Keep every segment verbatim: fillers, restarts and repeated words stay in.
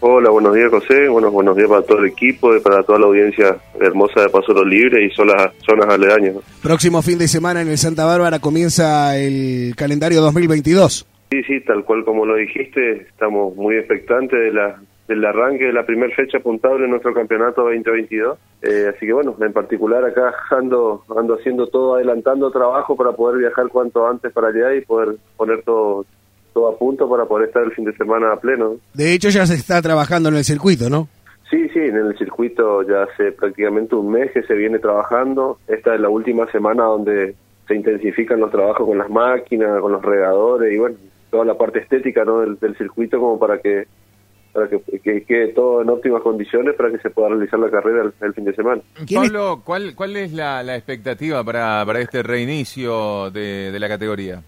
Hola, buenos días, José. Bueno, buenos días para todo el equipo y para toda la audiencia hermosa de Paso Los Libres y zonas, zonas aledañas, ¿no? Próximo fin de semana en el Santa Bárbara comienza el calendario dos mil veintidós. Sí, sí, tal cual como lo dijiste, estamos muy expectantes de la, del arranque de la primera fecha apuntable en nuestro campeonato veinte veintidós. Eh, así que bueno, en particular acá ando, ando haciendo todo, adelantando trabajo para poder viajar cuanto antes para allá y poder poner todo... todo a punto para poder estar el fin de semana a pleno. De hecho ya se está trabajando en el circuito, ¿no? Sí, sí, en el circuito ya hace prácticamente un mes que se viene trabajando. Esta es la última semana donde se intensifican los trabajos con las máquinas, con los regadores y bueno, toda la parte estética, ¿no? del, del circuito como para que para que, que quede todo en óptimas condiciones para que se pueda realizar la carrera el, el fin de semana. Pablo, ¿cuál, cuál es la, la expectativa para, para este reinicio de, de la categoría?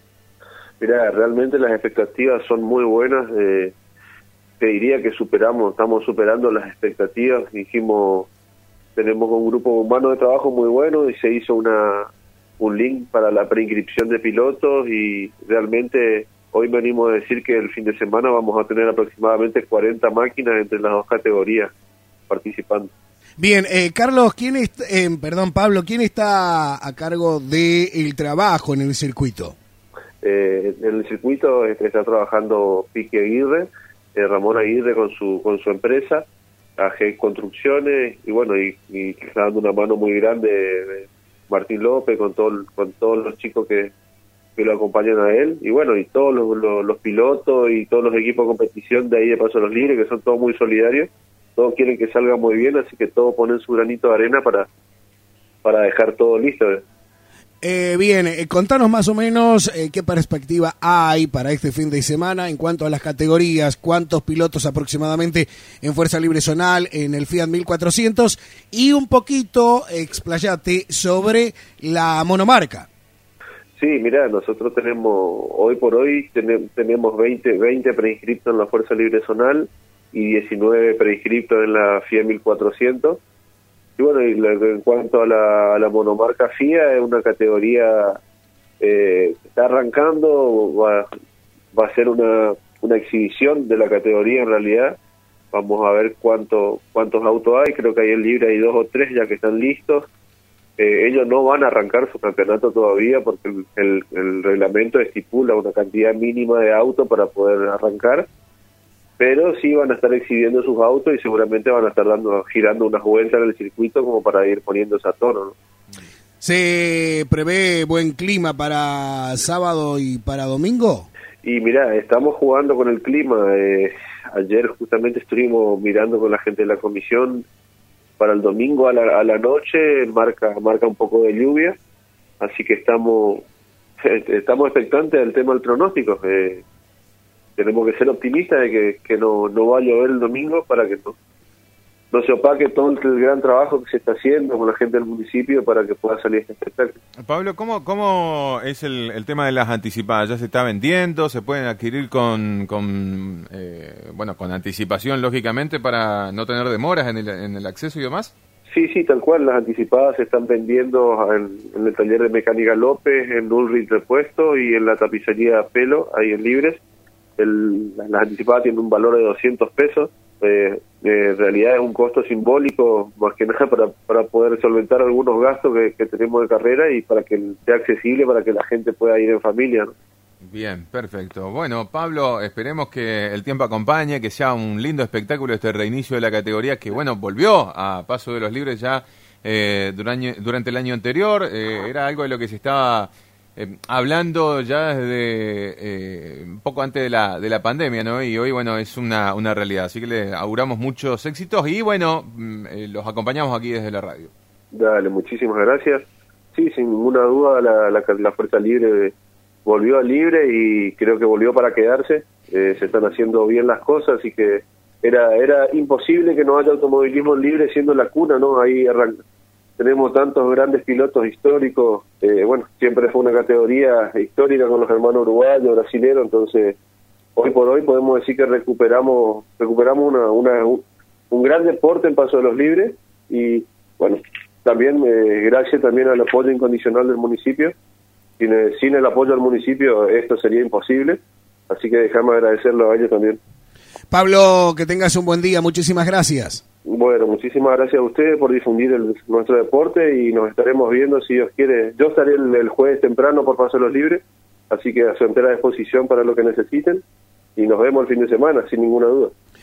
Mira, realmente las expectativas son muy buenas. Eh, te diría que superamos, estamos superando las expectativas. Dijimos, tenemos un grupo humano de trabajo muy bueno y se hizo una un link para la preinscripción de pilotos y realmente hoy venimos a decir que el fin de semana vamos a tener aproximadamente cuarenta máquinas entre las dos categorías participando. Bien, eh, Carlos, ¿quién es, eh, perdón, Pablo, ¿quién está a cargo del trabajo en el circuito? Eh, en el circuito está trabajando Pique Aguirre, eh, Ramón Aguirre con su con su empresa, A G Construcciones, y bueno, y, y está dando una mano muy grande de Martín López con todo, con todos los chicos que, que lo acompañan a él, y bueno, y todos los, los, los pilotos y todos los equipos de competición de ahí de Paso Los Libres, que son todos muy solidarios, todos quieren que salga muy bien, así que todos ponen su granito de arena para, para dejar todo listo. Eh, bien, eh, contanos más o menos eh, qué perspectiva hay para este fin de semana en cuanto a las categorías, cuántos pilotos aproximadamente en Fuerza Libre Zonal, en el Fiat mil cuatrocientos y un poquito explayate sobre la monomarca. Sí, mira, nosotros tenemos, hoy por hoy ten, tenemos veinte, veinte preinscriptos en la Fuerza Libre Zonal y diecinueve preinscriptos en la Fiat mil cuatrocientos. Y bueno, y en cuanto a la, a la monomarca F I A, es una categoría eh, que está arrancando, va, va a ser una, una exhibición de la categoría en realidad. Vamos a ver cuánto, cuántos autos hay, creo que hay en libre hay dos o tres ya que están listos. Eh, ellos no van a arrancar su campeonato todavía porque el, el, el reglamento estipula una cantidad mínima de autos para poder arrancar. Pero sí van a estar exhibiendo sus autos y seguramente van a estar dando girando unas vueltas en el circuito como para ir poniéndose a tono, ¿no? ¿Se prevé buen clima para sábado y para domingo? Y mira, estamos jugando con el clima. Eh, ayer justamente estuvimos mirando con la gente de la comisión para el domingo a la, a la noche, marca marca un poco de lluvia, así que estamos estamos expectantes del tema del pronóstico. Eh, tenemos que ser optimistas de que, que no, no va a llover el domingo para que no, no se opaque todo el, el gran trabajo que se está haciendo con la gente del municipio para que pueda salir este espectáculo. Pablo, ¿cómo, cómo es el, el tema de las anticipadas? ¿Ya se está vendiendo? ¿Se pueden adquirir con, con eh, bueno, con anticipación, lógicamente, para no tener demoras en el, en el acceso y demás? Sí, sí, tal cual. Las anticipadas se están vendiendo en, en el taller de Mecánica López, en Ulrich Repuesto y en la tapicería Pelo, ahí en Libres. El, las anticipadas tienen un valor de doscientos pesos. Eh, eh, en realidad es un costo simbólico, más que nada para, para poder solventar algunos gastos que, que tenemos de carrera y para que sea accesible, para que la gente pueda ir en familia, ¿no? Bien, perfecto. Bueno, Pablo, esperemos que el tiempo acompañe, que sea un lindo espectáculo este reinicio de la categoría que, bueno, volvió a Paso de los Libres ya eh, durante, durante el año anterior. Eh, era algo de lo que se estaba eh, hablando ya desde eh, un poco antes de la, de la pandemia, ¿no? Y hoy, bueno, es una, una realidad. Así que le auguramos muchos éxitos y, bueno, eh, los acompañamos aquí desde la radio. Dale, muchísimas gracias. Sí, sin ninguna duda la, la, la Fuerza Libre volvió a Libre y creo que volvió para quedarse. Eh, se están haciendo bien las cosas, así que era era imposible que no haya automovilismo libre siendo la cuna, ¿no? Ahí arranca. Tenemos tantos grandes pilotos históricos, eh, bueno, siempre fue una categoría histórica con los hermanos uruguayos, brasileños, entonces hoy por hoy podemos decir que recuperamos recuperamos una, una un, un gran deporte en Paso de los Libres y bueno, también eh, gracias también al apoyo incondicional del municipio. Sin el, sin el apoyo del municipio esto sería imposible, así que déjame agradecerlo a ellos también. Pablo, que tengas un buen día, muchísimas gracias. Bueno, muchísimas gracias a ustedes por difundir el, nuestro deporte y nos estaremos viendo si Dios quiere. Yo estaré el, el jueves temprano por Paso de los Libres, así que a su entera disposición para lo que necesiten y nos vemos el fin de semana, sin ninguna duda.